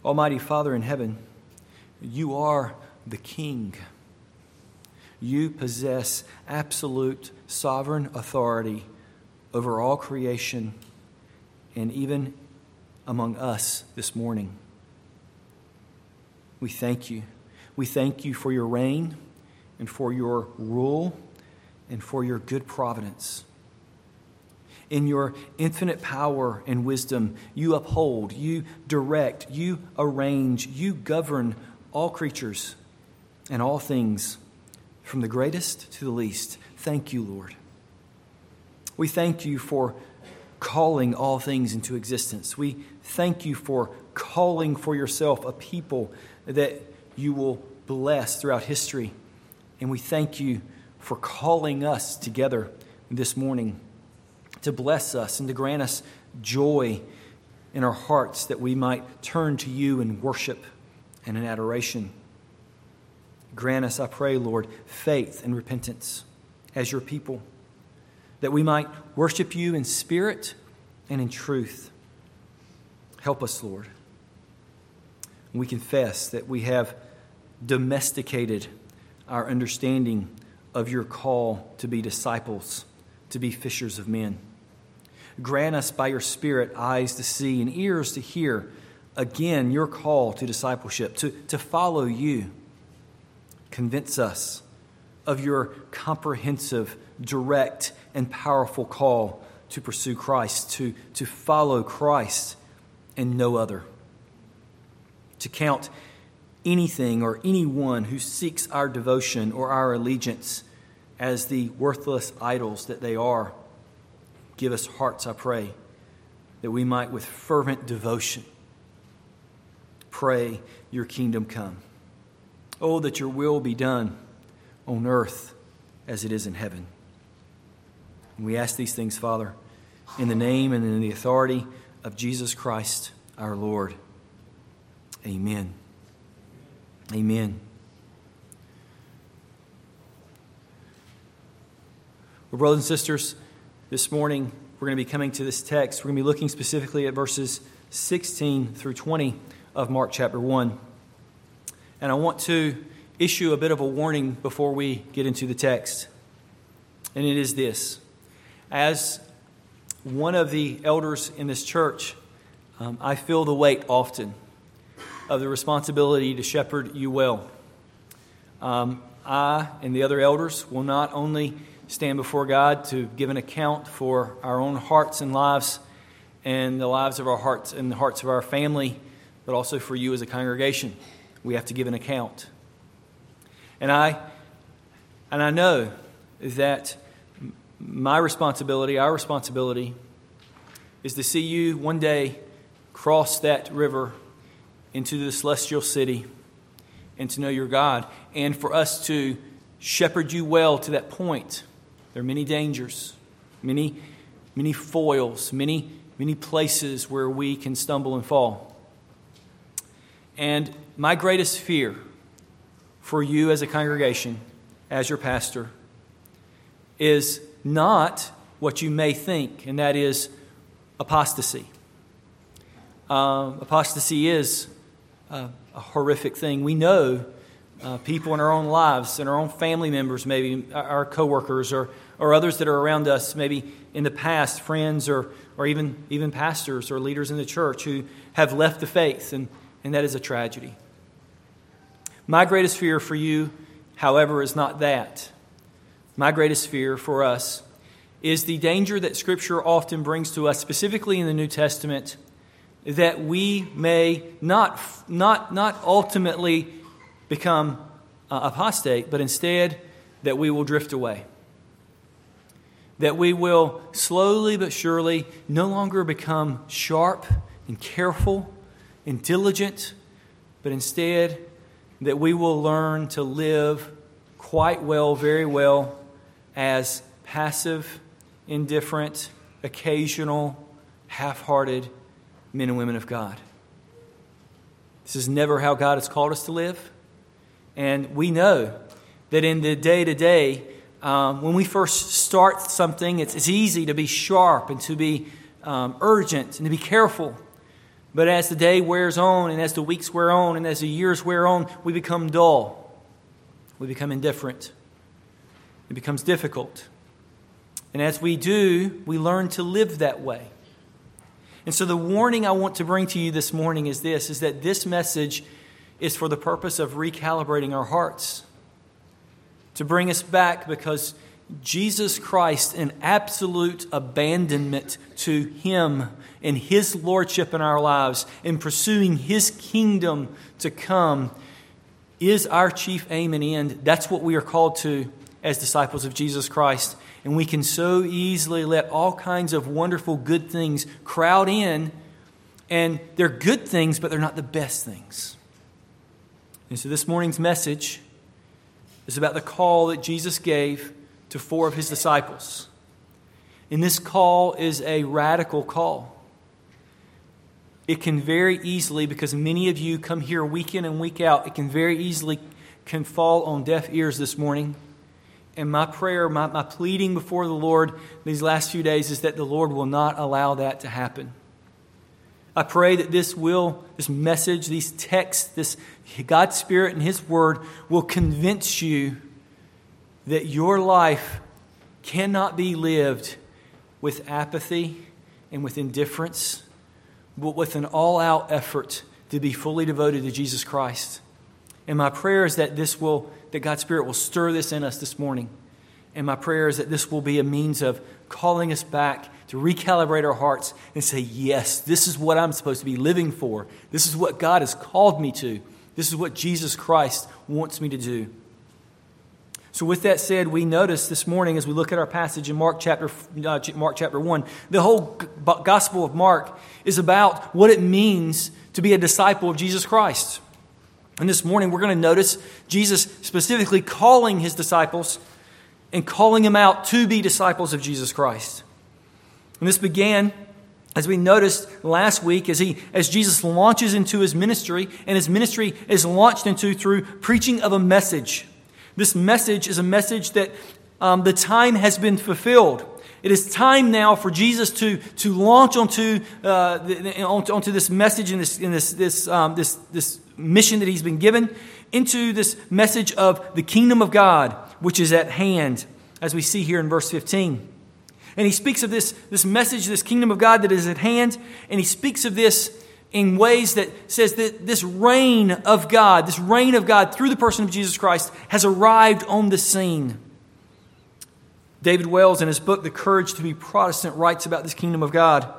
Almighty Father in heaven, you are the King. You possess absolute sovereign authority over all creation and even among us this morning. We thank you. We thank you for your reign and for your rule and for your good providence. In your infinite power and wisdom, you uphold, you direct, you arrange, you govern all creatures and all things, from the greatest to the least. Thank you, Lord. We thank you for calling all things into existence. We thank you for calling for yourself a people that you will bless throughout history. And we thank you for calling us together this morning to bless us and to grant us joy in our hearts that we might turn to you in worship and in adoration. Grant us, I pray, Lord, faith and repentance as your people, that we might worship you in spirit and in truth. Help us, Lord. We confess that we have domesticated our understanding of your call to be disciples, to be fishers of men. Grant us by your Spirit eyes to see and ears to hear again your call to discipleship, to follow you. Convince us of your comprehensive, direct, and powerful call to pursue Christ, to follow Christ and no other. To count anything or anyone who seeks our devotion or our allegiance as the worthless idols that they are. Give us hearts, I pray, that we might with fervent devotion pray your kingdom come. Oh, that your will be done on earth as it is in heaven. And we ask these things, Father, in the name and in the authority of Jesus Christ, our Lord. Amen. Amen. Well, brothers and sisters, this morning we're going to be coming to this text. We're going to be looking specifically at verses 16 through 20 of Mark chapter 1. And I want to issue a bit of a warning before we get into the text. And it is this. As one of the elders in this church, I feel the weight often of the responsibility to shepherd you well. I and the other elders will not only stand before God to give an account for our own hearts and lives and the lives of our hearts and the hearts of our family, but also for you as a congregation. We have to give an account. And I know that my responsibility, our responsibility, is to see you one day cross that river into the celestial city and to know your God, and for us to shepherd you well to that point. There are many dangers, many foils, many places where we can stumble and fall. And my greatest fear for you as a congregation, as your pastor, is not what you may think, and that is apostasy. Apostasy is a horrific thing. We know people in our own lives, and our own family members, maybe our coworkers or others that are around us, maybe in the past, friends or even pastors or leaders in the church who have left the faith, and that is a tragedy. My greatest fear for you, however, is not that. My greatest fear for us is the danger that Scripture often brings to us, specifically in the New Testament, that we may not ultimately become apostate, but instead that we will drift away. That we will slowly but surely no longer become sharp and careful and diligent, but instead that we will learn to live quite well, very well, as passive, indifferent, occasional, half-hearted men and women of God. This is never how God has called us to live. And we know that in the day-to-day, when we first start something, it's easy to be sharp and to be urgent and to be careful. But as the day wears on, and as the weeks wear on, and as the years wear on, we become dull. We become indifferent. It becomes difficult. And as we do, we learn to live that way. And so the warning I want to bring to you this morning is this, is that this message is for the purpose of recalibrating our hearts. To bring us back, because Jesus Christ, in absolute abandonment to Him and His lordship in our lives, in pursuing His kingdom to come, is our chief aim and end. That's what we are called to as disciples of Jesus Christ. And we can so easily let all kinds of wonderful good things crowd in, and they're good things, but they're not the best things. And so this morning's message is about the call that Jesus gave to 4 of His disciples. And this call is a radical call. It can very easily, because many of you come here week in and week out, it can very easily can fall on deaf ears this morning. And my prayer, my pleading before the Lord these last few days is that the Lord will not allow that to happen. I pray that this message, these texts, this God's Spirit and His Word will convince you that your life cannot be lived with apathy and with indifference, but with an all-out effort to be fully devoted to Jesus Christ. And my prayer is that that God's Spirit will stir this in us this morning. And my prayer is that this will be a means of calling us back to recalibrate our hearts and say, yes, this is what I'm supposed to be living for. This is what God has called me to. This is what Jesus Christ wants me to do. So with that said, we notice this morning as we look at our passage in Mark chapter 1, the whole Gospel of Mark is about what it means to be a disciple of Jesus Christ. And this morning we're going to notice Jesus specifically calling His disciples and calling them out to be disciples of Jesus Christ. And this began, as we noticed last week, as Jesus launches into His ministry, and His ministry is launched into through preaching of a message. This message is a message that the time has been fulfilled. It is time now for Jesus to launch onto this message and this mission that He's been given, into this message of the kingdom of God, which is at hand, as we see here in verse 15. And He speaks of this message, this kingdom of God that is at hand, and He speaks of this in ways that says that this reign of God through the person of Jesus Christ has arrived on the scene. David Wells, in his book, The Courage to be Protestant, writes about this kingdom of God.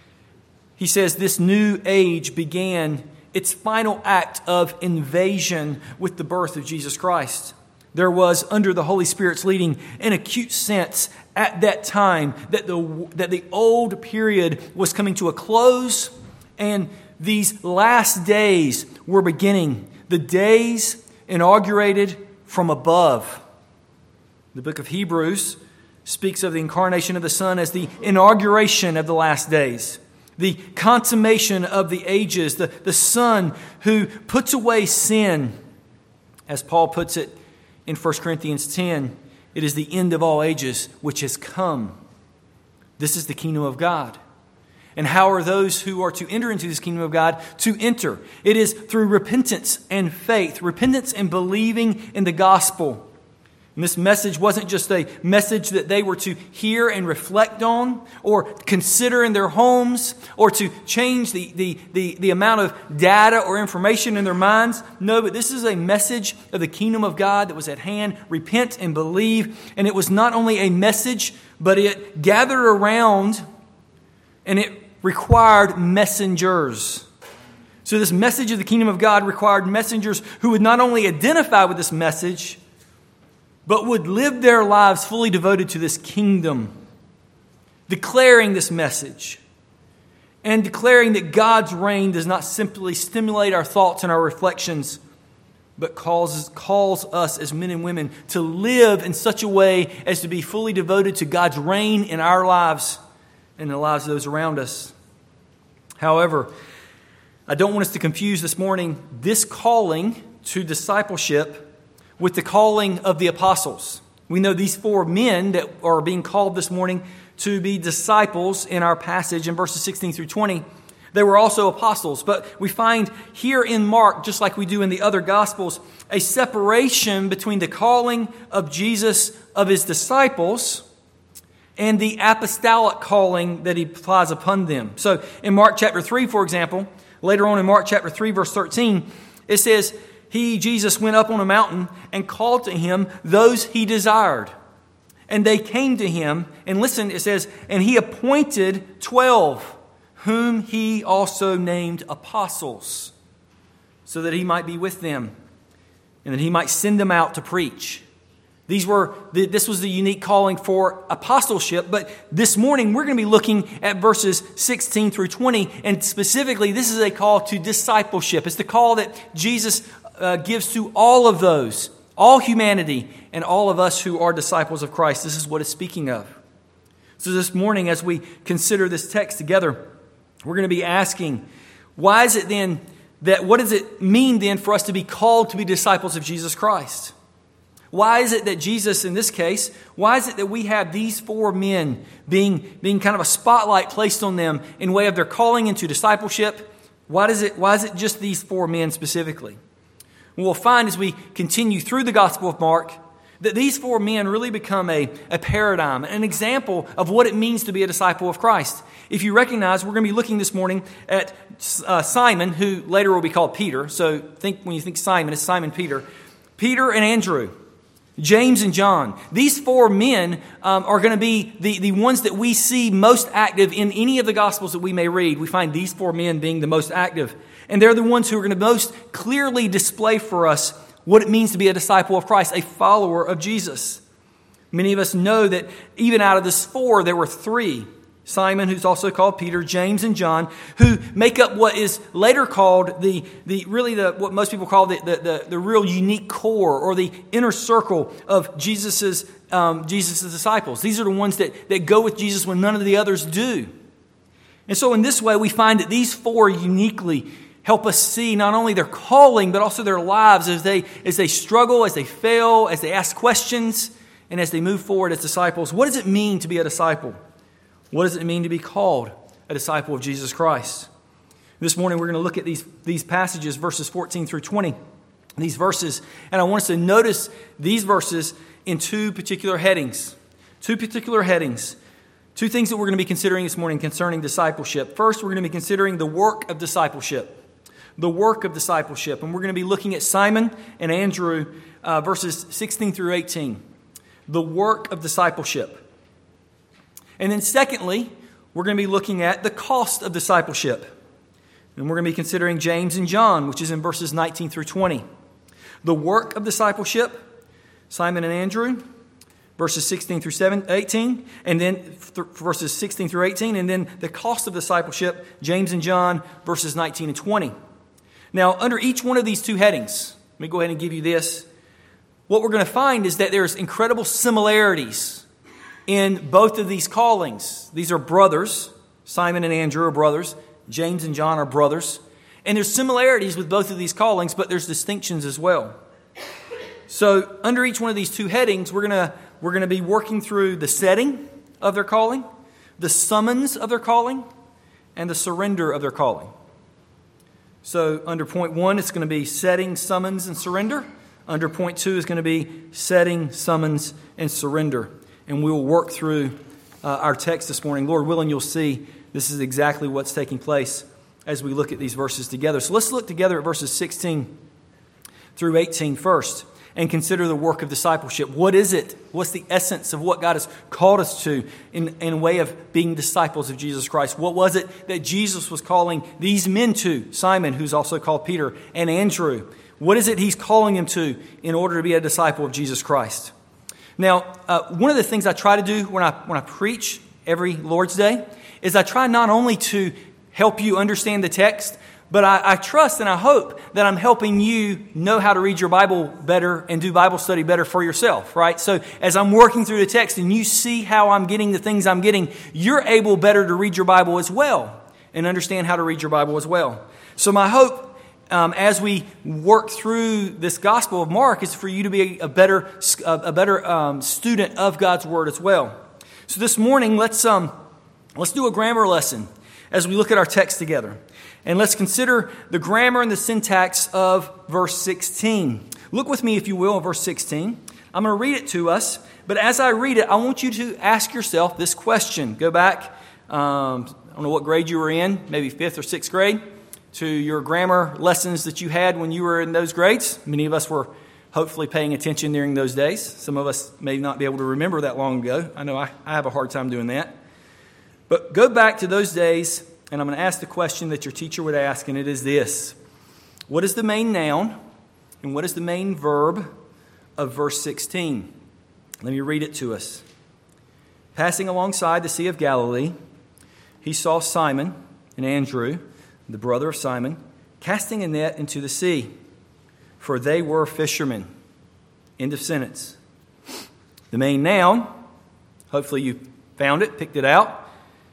He says, this new age began its final act of invasion with the birth of Jesus Christ. There was, under the Holy Spirit's leading, an acute sense at that time that the old period was coming to a close, and these last days were beginning. The days inaugurated from above. The book of Hebrews speaks of the incarnation of the Son as the inauguration of the last days. The consummation of the ages. The Son who puts away sin. As Paul puts it in 1 Corinthians 10, it is the end of all ages which has come. This is the kingdom of God. And how are those who are to enter into this kingdom of God to enter? It is through repentance and faith. Repentance and believing in the gospel. And this message wasn't just a message that they were to hear and reflect on or consider in their homes or to change the amount of data or information in their minds. No, but this is a message of the kingdom of God that was at hand. Repent and believe. And it was not only a message, but it gathered around and it required messengers. So this message of the kingdom of God required messengers who would not only identify with this message, but would live their lives fully devoted to this kingdom, declaring this message and declaring that God's reign does not simply stimulate our thoughts and our reflections, but calls us as men and women to live in such a way as to be fully devoted to God's reign in our lives and the lives of those around us. However, I don't want us to confuse this morning this calling to discipleship with the calling of the apostles. We know these 4 men that are being called this morning to be disciples in our passage in verses 16 through 20. They were also apostles, but we find here in Mark, just like we do in the other Gospels, a separation between the calling of Jesus of his disciples and the apostolic calling that he applies upon them. So in Mark chapter 3, for example, later on in Mark chapter 3, verse 13, it says, He, Jesus, went up on a mountain and called to him those he desired. And they came to him, and listen, it says, and he appointed 12, whom he also named apostles, so that he might be with them, and that he might send them out to preach. This was the unique calling for apostleship, but this morning we're going to be looking at verses 16 through 20, and specifically this is a call to discipleship. It's the call that Jesus gives to all of those, all humanity, and all of us who are disciples of Christ. This is what it's speaking of. So this morning, as we consider this text together, we're going to be asking, what does it mean then for us to be called to be disciples of Jesus Christ? Why is it that Jesus, in this case, why is it that we have these four men being kind of a spotlight placed on them in way of their calling into discipleship? Why is it just these four men specifically? We'll find as we continue through the Gospel of Mark that these four men really become a paradigm, an example of what it means to be a disciple of Christ. If you recognize, we're going to be looking this morning at Simon, who later will be called Peter. So when you think Simon, it's Simon Peter. Peter and Andrew, James and John. These four men are going to be the ones that we see most active in any of the Gospels that we may read. We find these four men being the most active. And they're the ones who are going to most clearly display for us what it means to be a disciple of Christ, a follower of Jesus. Many of us know that even out of this four, there were three. Simon, who's also called Peter, James, and John, who make up what is later called what most people call the real unique core or the inner circle of Jesus's disciples. These are the ones that go with Jesus when none of the others do. And so in this way, we find that these four uniquely help us see not only their calling, but also their lives as they struggle, as they fail, as they ask questions, and as they move forward as disciples. What does it mean to be a disciple? What does it mean to be called a disciple of Jesus Christ? This morning we're going to look at these passages, verses 14 through 20, these verses, and I want us to notice these verses in two particular headings. Two things that we're going to be considering this morning concerning discipleship. First, we're going to be considering the work of discipleship. The work of discipleship. And we're going to be looking at Simon and Andrew, verses 16 through 18. The work of discipleship. And then secondly, we're going to be looking at the cost of discipleship. And we're going to be considering James and John, which is in verses 19 through 20. The work of discipleship, Simon and Andrew, verses 16 through 18, and then verses 16 through 18, and then the cost of discipleship, James and John, verses 19 and 20. Now, under each one of these two headings, let me go ahead and give you this. What we're going to find is that there's incredible similarities in both of these callings. These are brothers. Simon and Andrew are brothers. James and John are brothers. And there's similarities with both of these callings, but there's distinctions as well. So under each one of these two headings, we're going to be working through the setting of their calling, the summons of their calling, and the surrender of their calling. So under point 1, it's going to be setting, summons, and surrender. Under point 2 is going to be setting, summons, and surrender. And we will work through our text this morning. Lord willing, you'll see this is exactly what's taking place as we look at these verses together. So let's look together at verses 16 through 18 first and consider the work of discipleship. What is it? What's the essence of what God has called us to in a way of being disciples of Jesus Christ? What was it that Jesus was calling these men to? Simon, who's also called Peter, and Andrew. What is it he's calling them to in order to be a disciple of Jesus Christ? Now, one of the things I try to do when I preach every Lord's Day is I try not only to help you understand the text, but I trust and I hope that I'm helping you know how to read your Bible better and do Bible study better for yourself, right? So as I'm working through the text and you see how I'm getting the things I'm getting, you're able better to read your Bible as well and understand how to read your Bible as well. So my hope as we work through this Gospel of Mark is for you to be a better student of God's Word as well. So this morning, let's do a grammar lesson. as we look at our text together. And let's consider the grammar and the syntax of verse 16. Look with me, if you will, in verse 16. I'm going to read it to us, but as I read it, I want you to ask yourself this question. Go back, I don't know what grade you were in, maybe 5th or 6th grade, to your grammar lessons that you had when you were in those grades. Many of us were hopefully paying attention during those days. Some of us may not be able to remember that long ago. I know I have a hard time doing that. But go back to those days, and I'm going to ask the question that your teacher would ask, and it is this. What is the main noun and what is the main verb of verse 16? Let me read it to us. Passing alongside the Sea of Galilee, he saw Simon and Andrew, the brother of Simon, casting a net into the sea, for they were fishermen. End of sentence. The main noun, hopefully you found it, picked it out,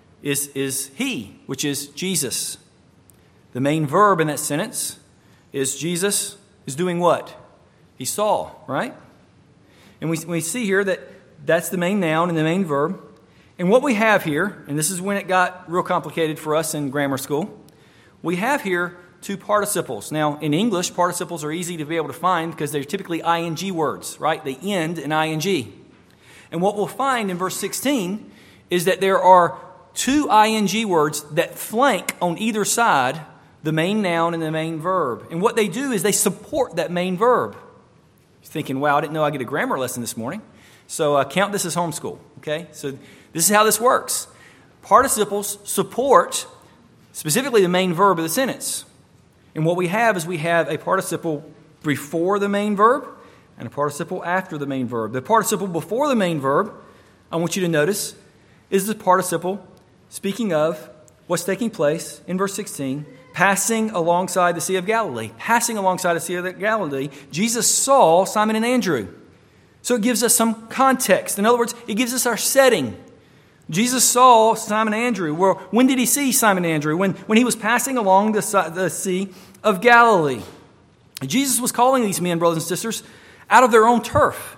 is he, which is Jesus. The main verb in that sentence is Jesus is doing what? He saw, right? And we see here that that's the main noun and the main verb. And what we have here, and this is when it got real complicated for us in grammar school, we have here two participles. Now, in English, participles are easy to be able to find because they're typically ing words, right? They end in ing. And what we'll find in verse 16 is that there are two ing words that flank on either side the main noun and the main verb. And what they do is they support that main verb. You're thinking, wow, I didn't know I get a grammar lesson this morning. So count this as homeschool, okay? So this is how this works. Participles support specifically the main verb of the sentence. And what we have is we have a participle before the main verb and a participle after the main verb. The participle before the main verb, I want you to notice, is the participle speaking of what's taking place in verse 16, passing alongside the Sea of Galilee. Passing alongside the Sea of Galilee, Jesus saw Simon and Andrew. So it gives us some context. In other words, it gives us our setting. Jesus saw Simon and Andrew. Well, when did he see Simon and Andrew? When he was passing along the Sea of Galilee. Jesus was calling these men, brothers and sisters, out of their own turf,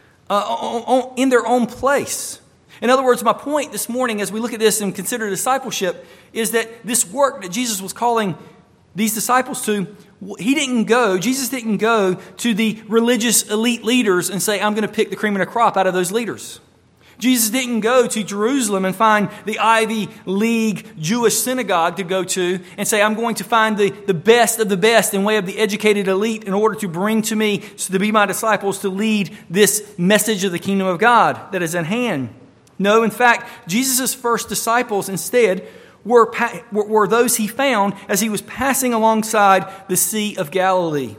in their own place. In other words, my point this morning as we look at this and consider discipleship is that this work that Jesus was calling these disciples to, Jesus didn't go to the religious elite leaders and say, I'm going to pick the cream of the crop out of those leaders. Jesus didn't go to Jerusalem and find the Ivy League Jewish synagogue to go to and say, I'm going to find the best of the best in way of the educated elite in order to bring to me, to be my disciples, to lead this message of the kingdom of God that is at hand. No, in fact, Jesus' first disciples instead were those he found as he was passing alongside the Sea of Galilee.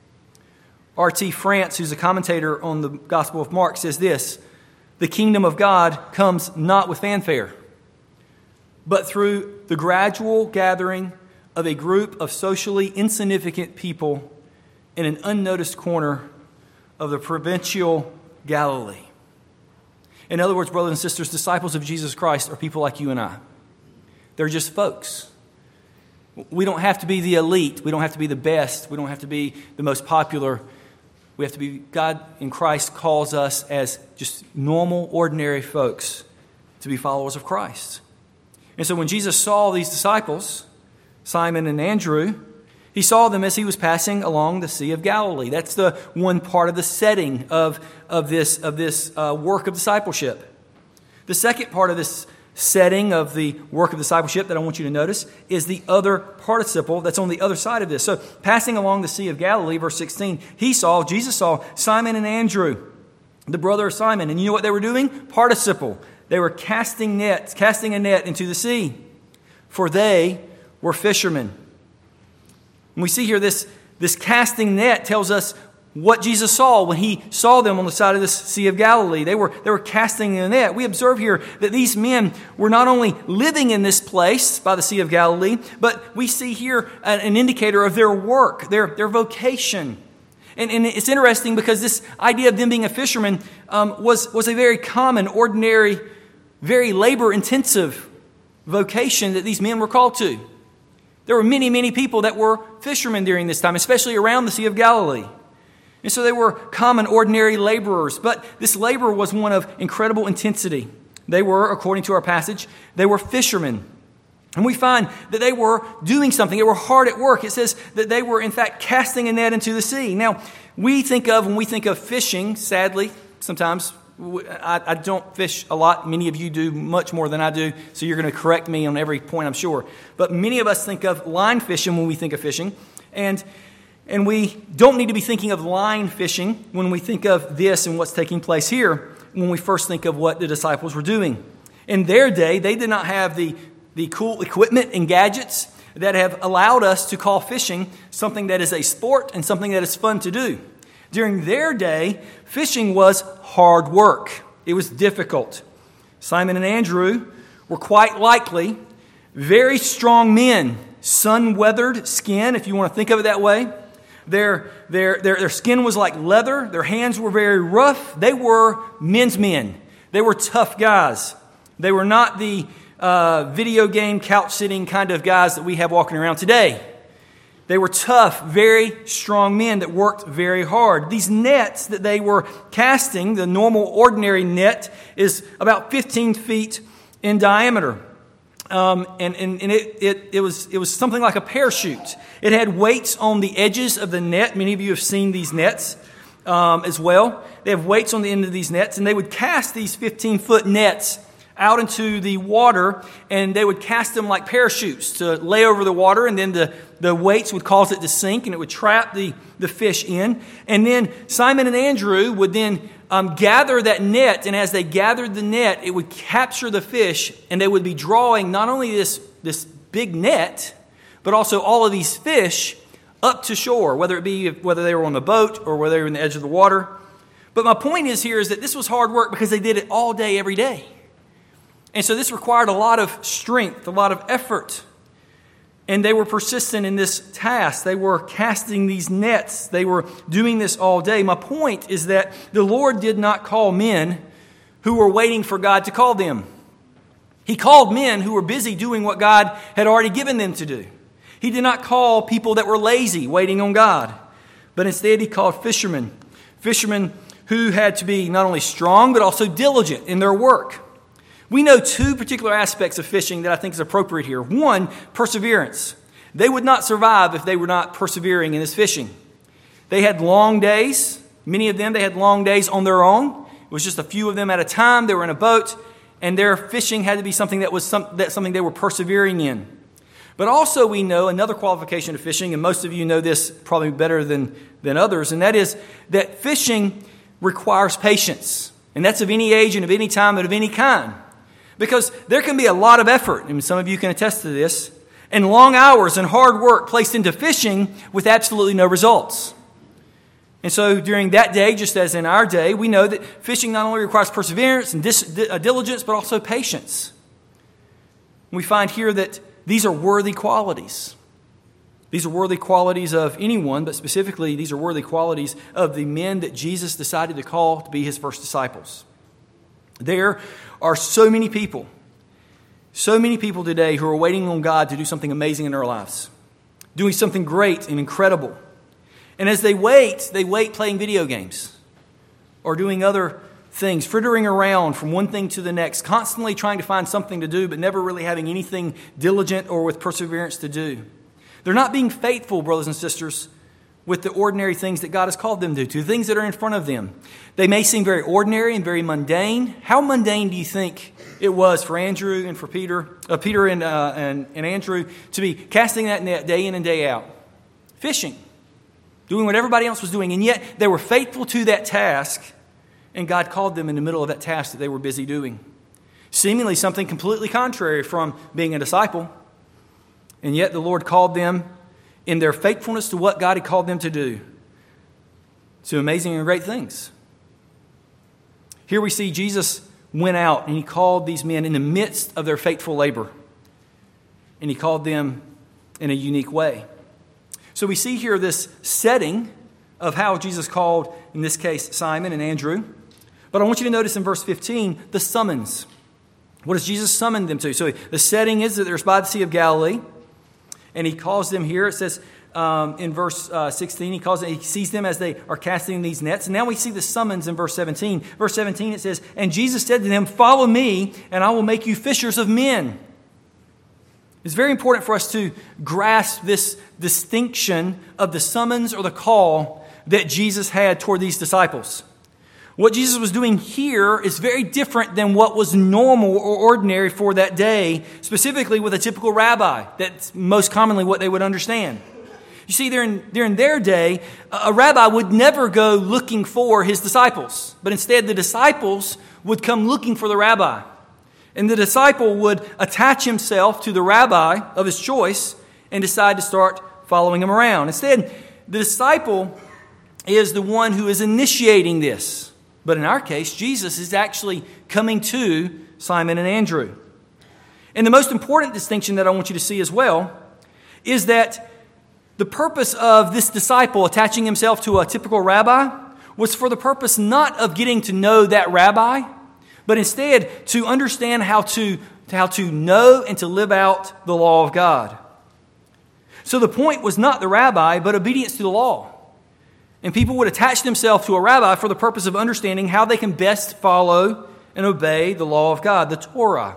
R.T. France, who's a commentator on the Gospel of Mark, says this: the kingdom of God comes not with fanfare, but through the gradual gathering of a group of socially insignificant people in an unnoticed corner of the provincial Galilee. In other words, brothers and sisters, disciples of Jesus Christ are people like you and I. They're just folks. We don't have to be the elite. We don't have to be the best. We don't have to be the most popular. We have to be, God in Christ calls us as just normal, ordinary folks to be followers of Christ. And so when Jesus saw these disciples, Simon and Andrew, he saw them as he was passing along the Sea of Galilee. That's the one part of the setting of this work of discipleship. The second part of this setting of the work of discipleship that I want you to notice is the other participle that's on the other side of this. So passing along the Sea of Galilee, verse 16, Jesus saw Simon and Andrew, the brother of Simon. And you know what they were doing? Participle. They were casting a net into the sea, for they were fishermen. And we see here this casting net tells us what Jesus saw when he saw them on the side of the Sea of Galilee. They were casting a net. We observe here that these men were not only living in this place by the Sea of Galilee, but we see here an indicator of their work, their vocation. And it's interesting because this idea of them being a fisherman was a very common, ordinary, very labor-intensive vocation that these men were called to. There were many, many people that were fishermen during this time, especially around the Sea of Galilee. And so they were common, ordinary laborers. But this labor was one of incredible intensity. They were, according to our passage, they were fishermen. And we find that they were doing something. They were hard at work. It says that they were, in fact, casting a net into the sea. Now, when we think of fishing, sadly, sometimes, I don't fish a lot. Many of you do much more than I do, so you're going to correct me on every point, I'm sure. But many of us think of line fishing when we think of fishing. And we don't need to be thinking of line fishing when we think of this and what's taking place here when we first think of what the disciples were doing. In their day, they did not have the cool equipment and gadgets that have allowed us to call fishing something that is a sport and something that is fun to do. During their day, fishing was hard work. It was difficult. Simon and Andrew were quite likely very strong men, sun-weathered skin, if you want to think of it that way. Their skin was like leather. Their hands were very rough. They were men's men. They were tough guys. They were not the video game couch-sitting kind of guys that we have walking around today. They were tough, very strong men that worked very hard. These nets that they were casting, the normal ordinary net, is about 15 feet in diameter. It was something like a parachute. It had weights on the edges of the net. Many of you have seen these nets as well. They have weights on the end of these nets, and they would cast these 15-foot nets out into the water, and they would cast them like parachutes to lay over the water, and then the weights would cause it to sink, and it would trap the fish in. And then Simon and Andrew would then gather that net, and as they gathered the net, it would capture the fish, and they would be drawing not only this big net, but also all of these fish up to shore, whether they were on the boat or whether they were in the edge of the water. But my point is that this was hard work because they did it all day, every day. And so this required a lot of strength, a lot of effort. And they were persistent in this task. They were casting these nets. They were doing this all day. My point is that the Lord did not call men who were waiting for God to call them. He called men who were busy doing what God had already given them to do. He did not call people that were lazy, waiting on God. But instead he called fishermen. Fishermen who had to be not only strong, but also diligent in their work. We know two particular aspects of fishing that I think is appropriate here. One, perseverance. They would not survive if they were not persevering in this fishing. They had long days. Many of them, they had long days on their own. It was just a few of them at a time. They were in a boat, and their fishing had to be something that was something they were persevering in. But also we know another qualification of fishing, and most of you know this probably better than others, and that is that fishing requires patience. And that's of any age and of any time and of any kind. Because there can be a lot of effort, and some of you can attest to this, and long hours and hard work placed into fishing with absolutely no results. And so during that day, just as in our day, we know that fishing not only requires perseverance and diligence, but also patience. We find here that these are worthy qualities. These are worthy qualities of anyone, but specifically these are worthy qualities of the men that Jesus decided to call to be his first disciples. There are so many people today who are waiting on God to do something amazing in their lives, doing something great and incredible. And as they wait playing video games or doing other things, frittering around from one thing to the next, constantly trying to find something to do, but never really having anything diligent or with perseverance to do. They're not being faithful, brothers and sisters, with the ordinary things that God has called them to the things that are in front of them. They may seem very ordinary and very mundane. How mundane do you think it was for Andrew and for Peter and Andrew to be casting that net day in and day out? Fishing, doing what everybody else was doing, and yet they were faithful to that task, and God called them in the middle of that task that they were busy doing. Seemingly something completely contrary from being a disciple, and yet the Lord called them in their faithfulness to what God had called them to do, to amazing and great things. Here we see Jesus went out and he called these men in the midst of their faithful labor. And he called them in a unique way. So we see here this setting of how Jesus called, in this case, Simon and Andrew. But I want you to notice in verse 15, the summons. What does Jesus summon them to? So the setting is that they're by the Sea of Galilee. And he calls them here, it says in verse 16, he sees them as they are casting these nets. And now we see the summons in verse 17. Verse 17, it says, "And Jesus said to them, 'Follow me, and I will make you fishers of men.'" It's very important for us to grasp this distinction of the summons or the call that Jesus had toward these disciples. What Jesus was doing here is very different than what was normal or ordinary for that day, specifically with a typical rabbi. That's most commonly what they would understand. You see, during their day, a rabbi would never go looking for his disciples, but instead the disciples would come looking for the rabbi. And the disciple would attach himself to the rabbi of his choice and decide to start following him around. Instead, the disciple is the one who is initiating this. But in our case, Jesus is actually coming to Simon and Andrew. And the most important distinction that I want you to see as well is that the purpose of this disciple attaching himself to a typical rabbi was for the purpose not of getting to know that rabbi, but instead to understand how to know and to live out the law of God. So the point was not the rabbi, but obedience to the law. And people would attach themselves to a rabbi for the purpose of understanding how they can best follow and obey the law of God, the Torah.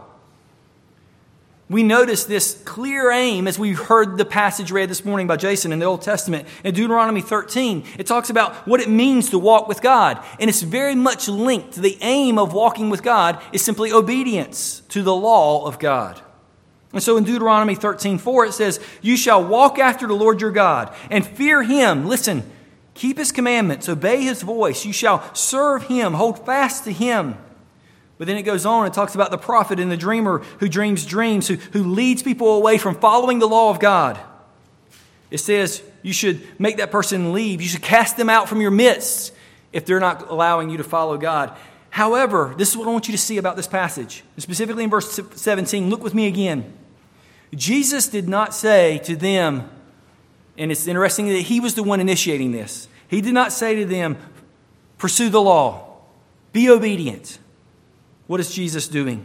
We notice this clear aim as we heard the passage read this morning by Jason in the Old Testament. In Deuteronomy 13, it talks about what it means to walk with God. And it's very much linked. The aim of walking with God is simply obedience to the law of God. And so in Deuteronomy 13:4, it says, "You shall walk after the Lord your God and fear Him." Listen, keep His commandments, obey His voice. You shall serve Him, hold fast to Him. But then it goes on and talks about the prophet and the dreamer who dreams dreams, who leads people away from following the law of God. It says you should make that person leave. You should cast them out from your midst if they're not allowing you to follow God. However, this is what I want you to see about this passage. Specifically in verse 17, look with me again. Jesus did not say to them, and it's interesting that He was the one initiating this. He did not say to them, pursue the law, be obedient. What is Jesus doing?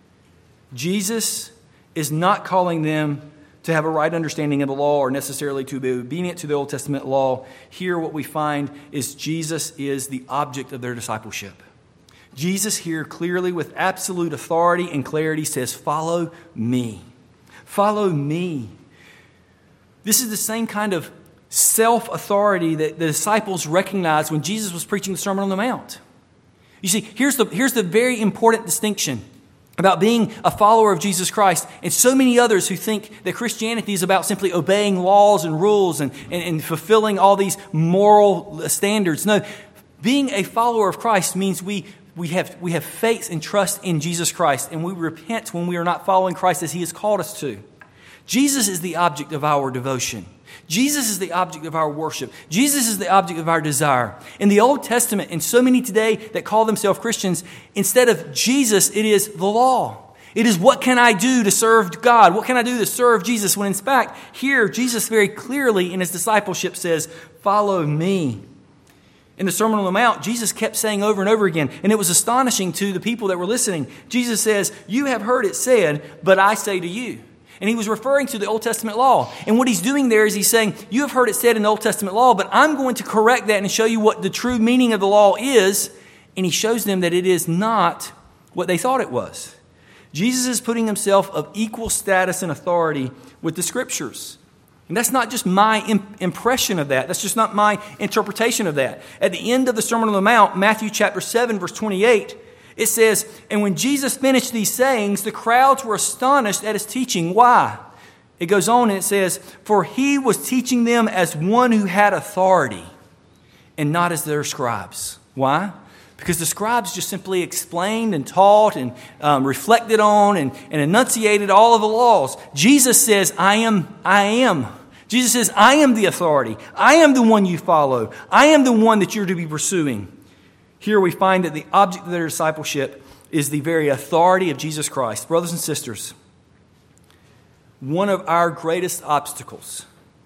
Jesus is not calling them to have a right understanding of the law or necessarily to be obedient to the Old Testament law. Here what we find is Jesus is the object of their discipleship. Jesus here clearly with absolute authority and clarity says, follow me. Follow me. This is the same kind of self-authority that the disciples recognized when Jesus was preaching the Sermon on the Mount. You see, here's the very important distinction about being a follower of Jesus Christ and so many others who think that Christianity is about simply obeying laws and rules and fulfilling all these moral standards. No, being a follower of Christ means we have faith and trust in Jesus Christ, and we repent when we are not following Christ as He has called us to. Jesus is the object of our devotion. Jesus is the object of our worship. Jesus is the object of our desire. In the Old Testament, and so many today that call themselves Christians, instead of Jesus, it is the law. It is what can I do to serve God? What can I do to serve Jesus? When in fact, here, Jesus very clearly in His discipleship says, follow me. In the Sermon on the Mount, Jesus kept saying over and over again, and it was astonishing to the people that were listening. Jesus says, you have heard it said, but I say to you. And He was referring to the Old Testament law. And what He's doing there is He's saying, you have heard it said in the Old Testament law, but I'm going to correct that and show you what the true meaning of the law is. And He shows them that it is not what they thought it was. Jesus is putting Himself of equal status and authority with the Scriptures. And that's not just my impression of that. That's just not my interpretation of that. At the end of the Sermon on the Mount, Matthew chapter 7, verse 28, it says, and when Jesus finished these sayings, the crowds were astonished at His teaching. Why? It goes on and it says, for He was teaching them as one who had authority and not as their scribes. Why? Because the scribes just simply explained and taught and reflected on and enunciated all of the laws. Jesus says, I am. Jesus says, I am the authority. I am the one you follow. I am the one that you're to be pursuing. Here we find that the object of their discipleship is the very authority of Jesus Christ. Brothers and sisters, one of our greatest obstacles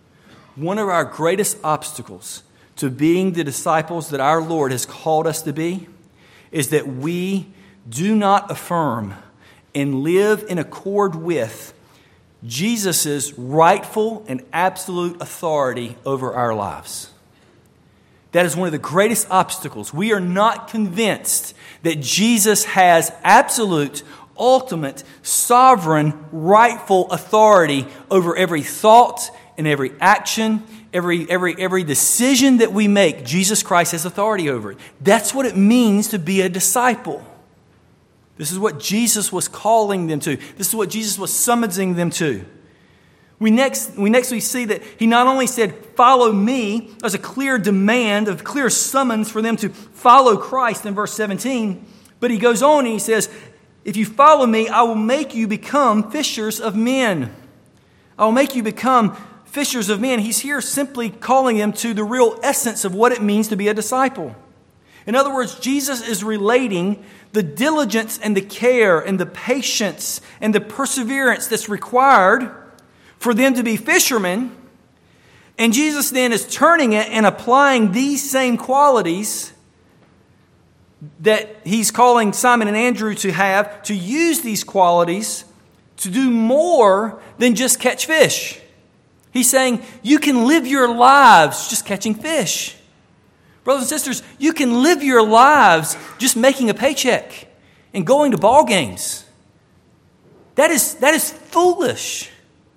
to being the disciples that our Lord has called us to be is that we do not affirm and live in accord with Jesus' rightful and absolute authority over our lives. That is one of the greatest obstacles. We are not convinced that Jesus has absolute, ultimate, sovereign, rightful authority over every thought and every action, every decision that we make. Jesus Christ has authority over it. That's what it means to be a disciple. This is what Jesus was calling them to. This is what Jesus was summoning them to. We see that he not only said, follow me, there's a clear demand, a clear summons for them to follow Christ in verse 17, but he goes on and he says, if you follow me, I will make you become fishers of men. I will make you become fishers of men. He's here simply calling them to the real essence of what it means to be a disciple. In other words, Jesus is relating the diligence and the care and the patience and the perseverance that's required for them to be fishermen. And Jesus then is turning it and applying these same qualities that he's calling Simon and Andrew to have, to use these qualities to do more than just catch fish. He's saying you can live your lives just catching fish. Brothers and sisters, you can live your lives just making a paycheck and going to ball games. That is foolish.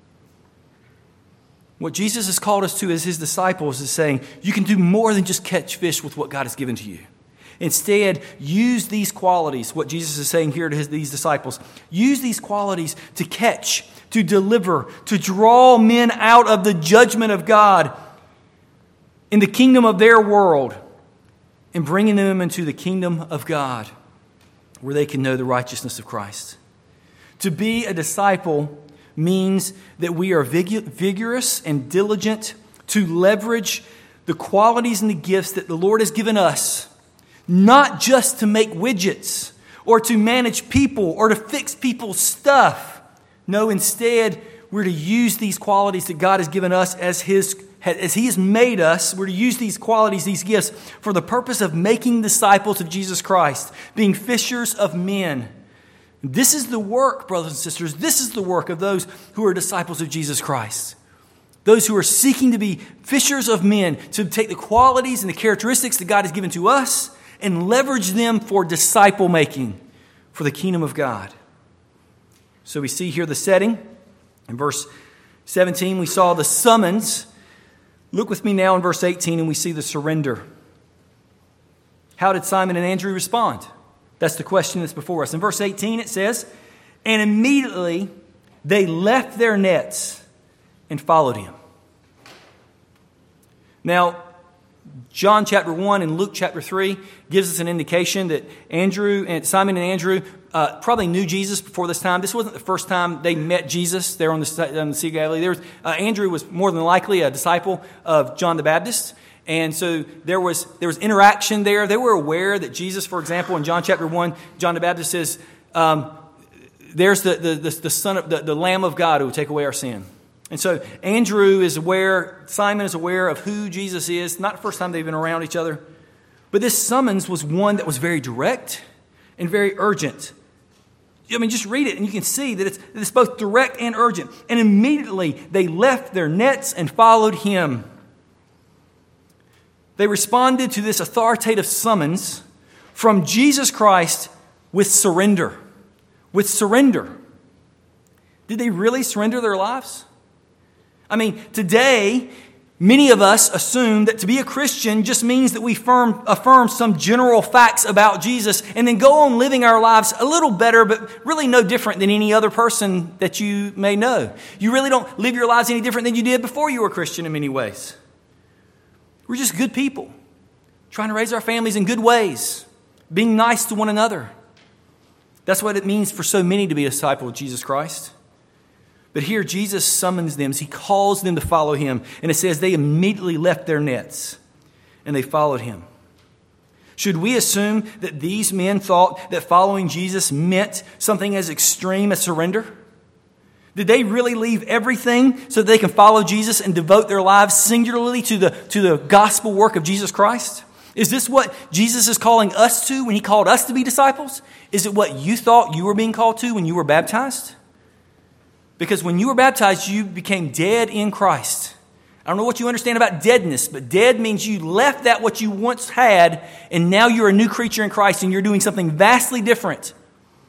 What Jesus has called us to as his disciples is saying, you can do more than just catch fish with what God has given to you. Instead, use these qualities, what Jesus is saying here to these disciples, use these qualities to catch, to deliver, to draw men out of the judgment of God in the kingdom of their world and bringing them into the kingdom of God where they can know the righteousness of Christ. To be a disciple means that we are vigorous and diligent to leverage the qualities and the gifts that the Lord has given us, not just to make widgets or to manage people or to fix people's stuff. No, instead, we're to use these qualities that God has given us as He has made us. We're to use these qualities, these gifts, for the purpose of making disciples of Jesus Christ, being fishers of men. This is the work, brothers and sisters. This is the work of those who are disciples of Jesus Christ. Those who are seeking to be fishers of men, to take the qualities and the characteristics that God has given to us and leverage them for disciple making for the kingdom of God. So we see here the setting. In verse 17, we saw the summons. Look with me now in verse 18 and we see the surrender. How did Simon and Andrew respond? That's the question that's before us. In verse 18 it says, and immediately they left their nets and followed him. Now, John chapter 1 and Luke chapter 3 gives us an indication that Simon and Andrew probably knew Jesus before this time. This wasn't the first time they met Jesus there on the Sea of Galilee. Andrew was more than likely a disciple of John the Baptist. And so there was interaction there. They were aware that Jesus, for example, in John chapter 1, John the Baptist says, there's the Son of the Lamb of God who will take away our sin. And so Andrew is aware, Simon is aware of who Jesus is. Not the first time they've been around each other. But this summons was one that was very direct and very urgent. I mean, just read it and you can see that it's both direct and urgent. And immediately they left their nets and followed him. They responded to this authoritative summons from Jesus Christ with surrender. With surrender. Did they really surrender their lives? I mean, today, many of us assume that to be a Christian just means that we affirm some general facts about Jesus and then go on living our lives a little better, but really no different than any other person that you may know. You really don't live your lives any different than you did before you were a Christian in many ways. We're just good people, trying to raise our families in good ways, being nice to one another. That's what it means for so many to be a disciple of Jesus Christ. But here Jesus summons them. He calls them to follow him. And it says they immediately left their nets and they followed him. Should we assume that these men thought that following Jesus meant something as extreme as surrender? Did they really leave everything so that they can follow Jesus and devote their lives singularly to the gospel work of Jesus Christ? Is this what Jesus is calling us to when he called us to be disciples? Is it what you thought you were being called to when you were baptized? Because when you were baptized, you became dead in Christ. I don't know what you understand about deadness, but dead means you left that what you once had, and now you're a new creature in Christ, and you're doing something vastly different.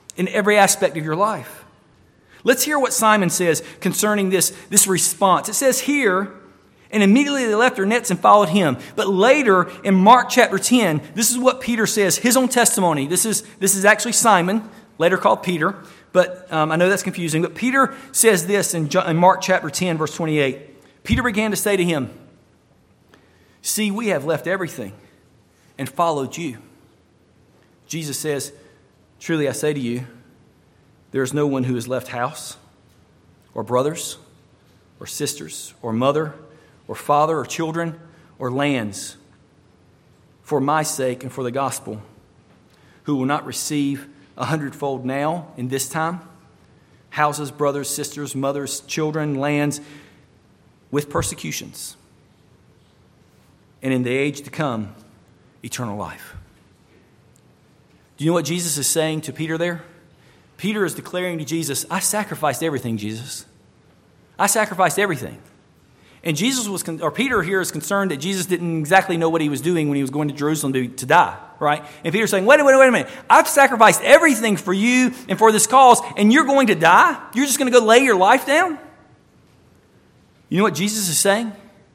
in every aspect of your life. Let's hear what Simon says concerning this response. It says here, and immediately they left their nets and followed him. But later in Mark chapter 10, this is what Peter says, his own testimony. This is actually Simon, later called Peter. But I know that's confusing. But Peter says this in Mark chapter 10, verse 28. Peter began to say to him, "See, we have left everything and followed you." Jesus says, "Truly I say to you, there is no one who has left house or brothers or sisters or mother or father or children or lands for my sake and for the gospel, who will not receive 100-fold now in this time, houses, brothers, sisters, mothers, children, lands, with persecutions, and in the age to come, eternal life." Do you know what Jesus is saying to Peter there? Peter is declaring to Jesus, "I sacrificed everything, Jesus. I sacrificed everything." And Peter here is concerned that Jesus didn't exactly know what he was doing when he was going to Jerusalem to die, right? And Peter's saying, wait a minute. I've sacrificed everything for you and for this cause, and you're going to die? You're just going to go lay your life down? You know what Jesus is saying?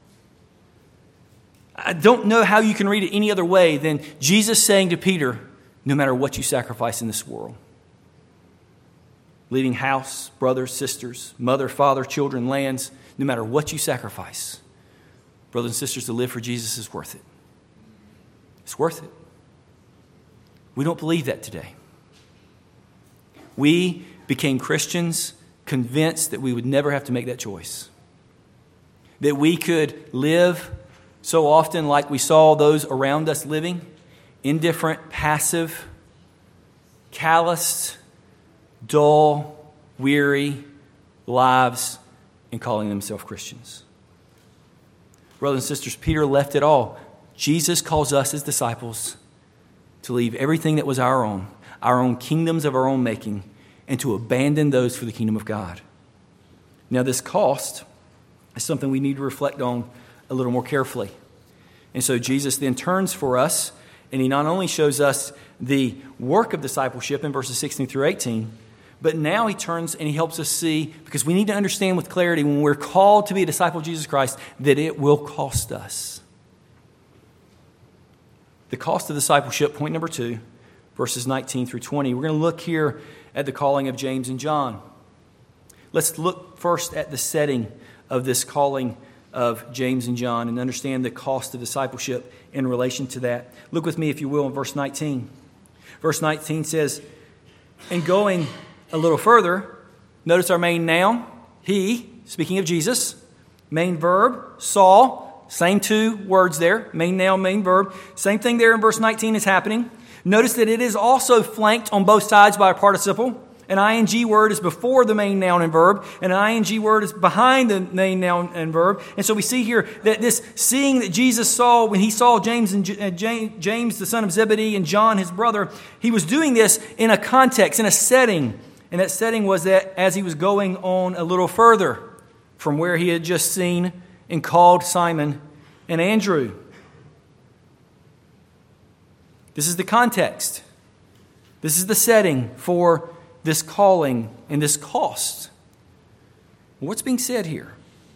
I don't know how you can read it any other way than Jesus saying to Peter, no matter what you sacrifice in this world, leaving house, brothers, sisters, mother, father, children, lands, no matter what you sacrifice, brothers and sisters, to live for Jesus is worth it. It's worth it. We don't believe that today. We became Christians convinced that we would never have to make that choice. That we could live so often like we saw those around us living, indifferent, passive, calloused, dull, weary lives, and calling themselves Christians. Brothers and sisters, Peter left it all. Jesus calls us as disciples to leave everything that was our own kingdoms of our own making, and to abandon those for the kingdom of God. Now, this cost is something we need to reflect on a little more carefully. And so Jesus then turns for us, and he not only shows us the work of discipleship in verses 16 through 18, but now he turns and he helps us see, because we need to understand with clarity when we're called to be a disciple of Jesus Christ, that it will cost us. The cost of discipleship, point number 2, verses 19 through 20. We're going to look here at the calling of James and John. Let's look first at the setting of this calling of James and John and understand the cost of discipleship in relation to that. Look with me, if you will, in verse 19. Verse 19 says, and going a little further, notice our main noun, he, speaking of Jesus, main verb, saw, same two words there, main noun, main verb. Same thing there in verse 19 is happening. Notice that it is also flanked on both sides by a participle. An ing word is before the main noun and verb, and an ing word is behind the main noun and verb. And so we see here that this seeing that Jesus saw when he saw James, James the son of Zebedee, and John his brother, he was doing this in a context, in a setting. And that setting was that as he was going on a little further from where he had just seen and called Simon and Andrew. This is the context. This is the setting for this calling and this cost. What's being said here?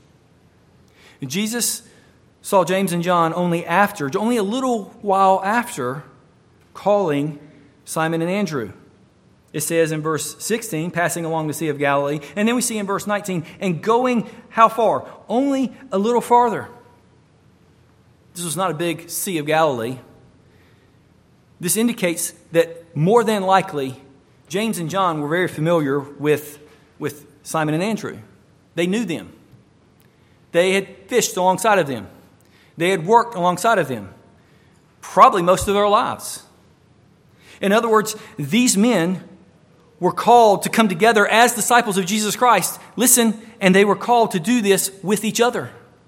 Jesus saw James and John only a little while after calling Simon and Andrew. It says in verse 16, passing along the Sea of Galilee. And then we see in verse 19, and going how far? Only a little farther. This was not a big Sea of Galilee. This indicates that more than likely, James and John were very familiar with Simon and Andrew. They knew them. They had fished alongside of them. They had worked alongside of them, probably most of their lives. In other words, these men were called to come together as disciples of Jesus Christ. Listen, and they were called to do this with each other.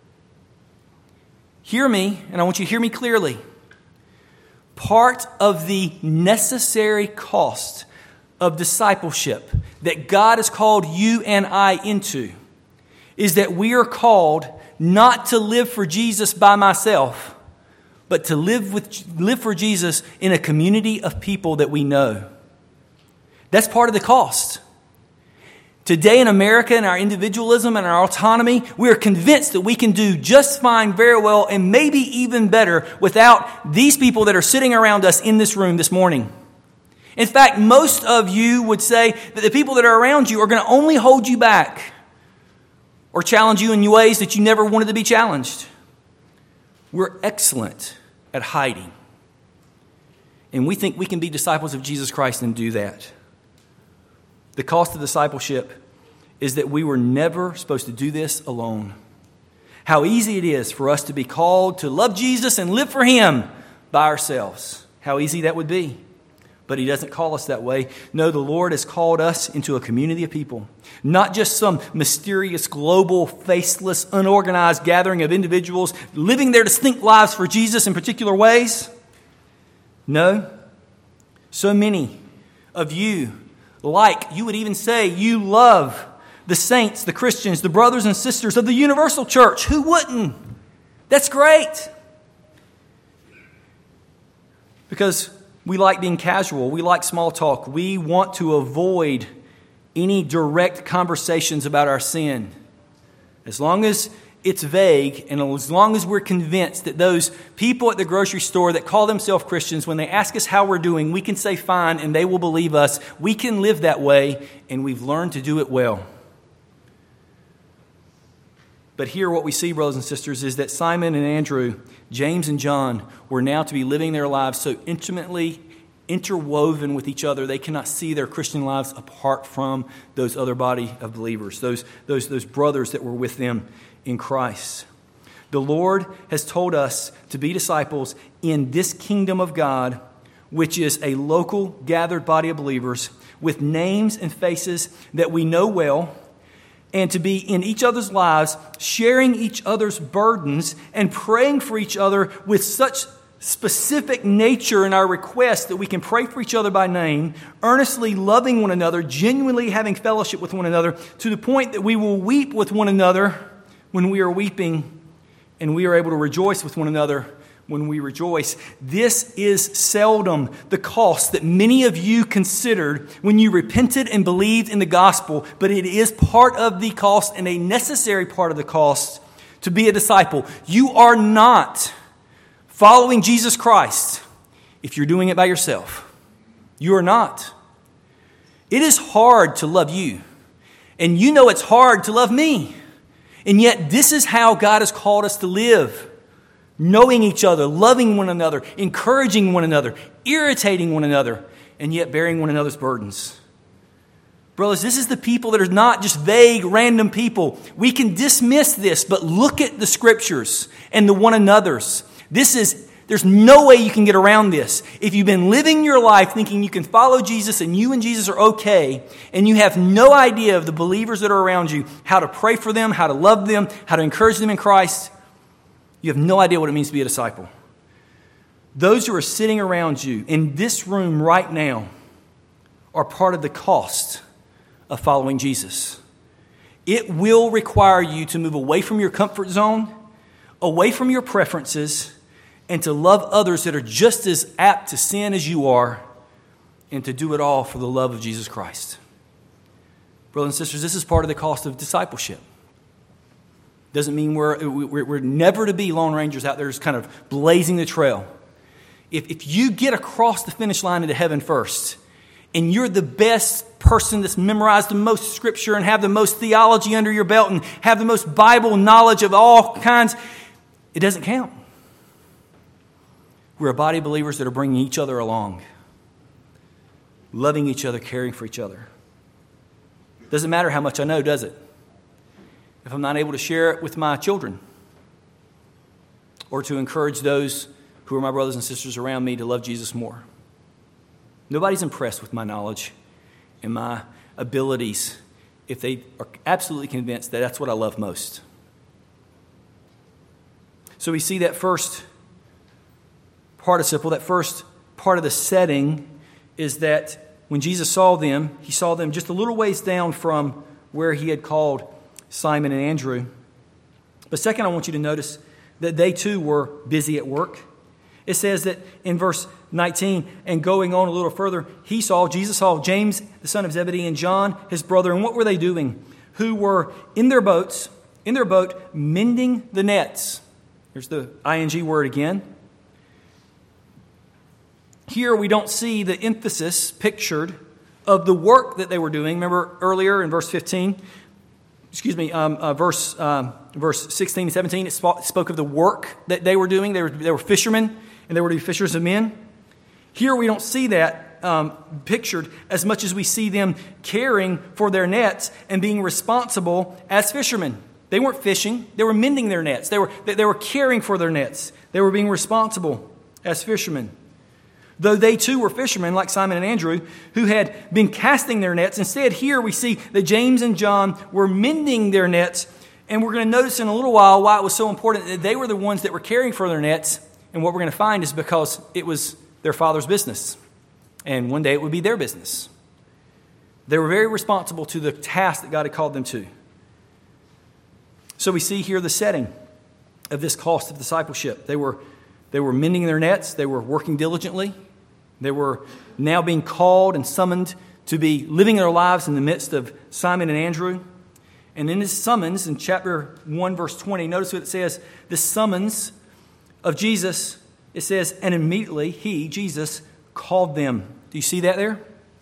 Hear me, and I want you to hear me clearly. Part of the necessary cost of discipleship that God has called you and I into is that we are called not to live for Jesus by myself, but to live for Jesus in a community of people that we know. That's part of the cost. Today in America, in our individualism and our autonomy, we are convinced that we can do just fine, very well, and maybe even better without these people that are sitting around us in this room this morning. In fact, most of you would say that the people that are around you are going to only hold you back or challenge you in ways that you never wanted to be challenged. We're excellent at hiding. And we think we can be disciples of Jesus Christ and do that. The cost of discipleship is that we were never supposed to do this alone. How easy it is for us to be called to love Jesus and live for Him by ourselves. How easy that would be. But He doesn't call us that way. No, the Lord has called us into a community of people. Not just some mysterious, global, faceless, unorganized gathering of individuals living their distinct lives for Jesus in particular ways. No, so many of you, like you would even say, you love the saints, the Christians, the brothers and sisters of the universal church. Who wouldn't? That's great. Because we like being casual. We like small talk. We want to avoid any direct conversations about our sin. As long as it's vague, and as long as we're convinced that those people at the grocery store that call themselves Christians, when they ask us how we're doing, we can say fine and they will believe us. We can live that way, and we've learned to do it well. But here what we see, brothers and sisters, is that Simon and Andrew, James and John, were now to be living their lives so intimately interwoven with each other, they cannot see their Christian lives apart from those other body of believers, those brothers that were with them in Christ. The Lord has told us to be disciples in this kingdom of God, which is a local gathered body of believers with names and faces that we know well, and to be in each other's lives, sharing each other's burdens and praying for each other with such specific nature in our request that we can pray for each other by name, earnestly loving one another, genuinely having fellowship with one another, to the point that we will weep with one another when we are weeping, and we are able to rejoice with one another when we rejoice. This is seldom the cost that many of you considered when you repented and believed in the gospel, but it is part of the cost and a necessary part of the cost to be a disciple. You are not following Jesus Christ if you're doing it by yourself. You are not. It is hard to love you, and you know it's hard to love me. And yet this is how God has called us to live. Knowing each other, loving one another, encouraging one another, irritating one another, and yet bearing one another's burdens. Brothers, this is the people that are not just vague, random people. We can dismiss this, but look at the scriptures and the one another's. There's no way you can get around this. If you've been living your life thinking you can follow Jesus and you and Jesus are okay, and you have no idea of the believers that are around you, how to pray for them, how to love them, how to encourage them in Christ, you have no idea what it means to be a disciple. Those who are sitting around you in this room right now are part of the cost of following Jesus. It will require you to move away from your comfort zone, away from your preferences, and to love others that are just as apt to sin as you are, and to do it all for the love of Jesus Christ. Brothers and sisters, this is part of the cost of discipleship. Doesn't mean we're never to be Lone Rangers out there just kind of blazing the trail. If you get across the finish line into heaven first, and you're the best person that's memorized the most scripture and have the most theology under your belt and have the most Bible knowledge of all kinds, it doesn't count. We're a body of believers that are bringing each other along, loving each other, caring for each other. Doesn't matter how much I know, does it? If I'm not able to share it with my children or to encourage those who are my brothers and sisters around me to love Jesus more. Nobody's impressed with my knowledge and my abilities if they are absolutely convinced that that's what I love most. So we see that first participle, that first part of the setting is that when Jesus saw them, he saw them just a little ways down from where he had called Simon and Andrew. But second, I want you to notice that they too were busy at work. It says that in verse 19, and going on a little further, Jesus saw James, the son of Zebedee, and John, his brother. And what were they doing? Who were in their boat, mending the nets. There's the ing word again. Here we don't see the emphasis pictured of the work that they were doing. Remember earlier in verse 15, verse 16 and 17, it spoke of the work that they were doing. They were fishermen, and they were to be fishers of men. Here we don't see that pictured as much as we see them caring for their nets and being responsible as fishermen. They weren't fishing. They were mending their nets. They were caring for their nets. They were being responsible as fishermen. Though they too were fishermen like Simon and Andrew who had been casting their nets. Instead, here we see that James and John were mending their nets. And we're going to notice in a little while why it was so important that they were the ones that were caring for their nets. And what we're going to find is because it was their father's business. And one day it would be their business. They were very responsible to the task that God had called them to. So we see here the setting of this cost of discipleship. They were mending their nets. They were working diligently. They were now being called and summoned to be living their lives in the midst of Simon and Andrew. And in this summons, in chapter 1, verse 20, notice what it says. The summons of Jesus, it says, and immediately he, Jesus, called them. Do you see that there?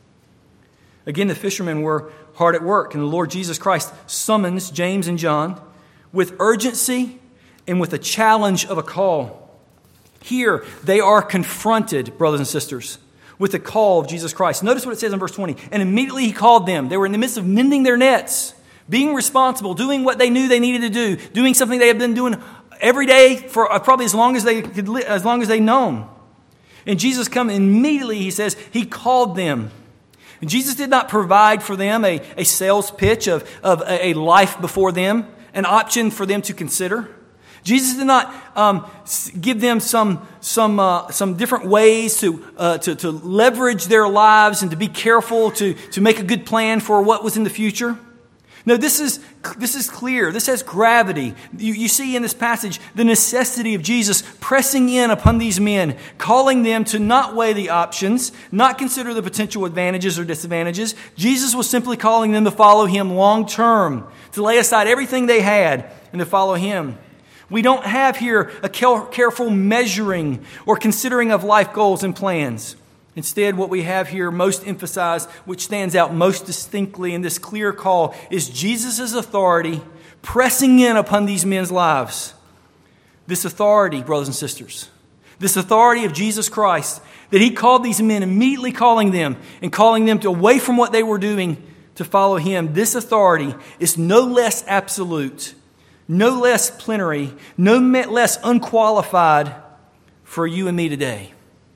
Again, the fishermen were hard at work, and the Lord Jesus Christ summons James and John with urgency and with a challenge of a call. Here, they are confronted, brothers and sisters, with the call of Jesus Christ. Notice what it says in verse 20. And immediately he called them. They were in the midst of mending their nets, being responsible, doing what they knew they needed to do, doing something they had been doing every day for probably as long as they could, as long as they known. And Jesus come immediately, he says, he called them. And Jesus did not provide for them a sales pitch of a life before them, an option for them to consider. Jesus did not give them some different ways to leverage their lives and to be careful to make a good plan for what was in the future. No, this is clear. This has gravity. You see in this passage the necessity of Jesus pressing in upon these men, calling them to not weigh the options, not consider the potential advantages or disadvantages. Jesus was simply calling them to follow him long term, to lay aside everything they had and to follow him. We don't have here a careful measuring or considering of life goals and plans. Instead, what we have here most emphasized, which stands out most distinctly in this clear call, is Jesus' authority pressing in upon these men's lives. This authority, brothers and sisters, this authority of Jesus Christ, that he called these men, immediately calling them to away from what they were doing to follow him. This authority is no less absolute, no less plenary, no less unqualified for you and me today.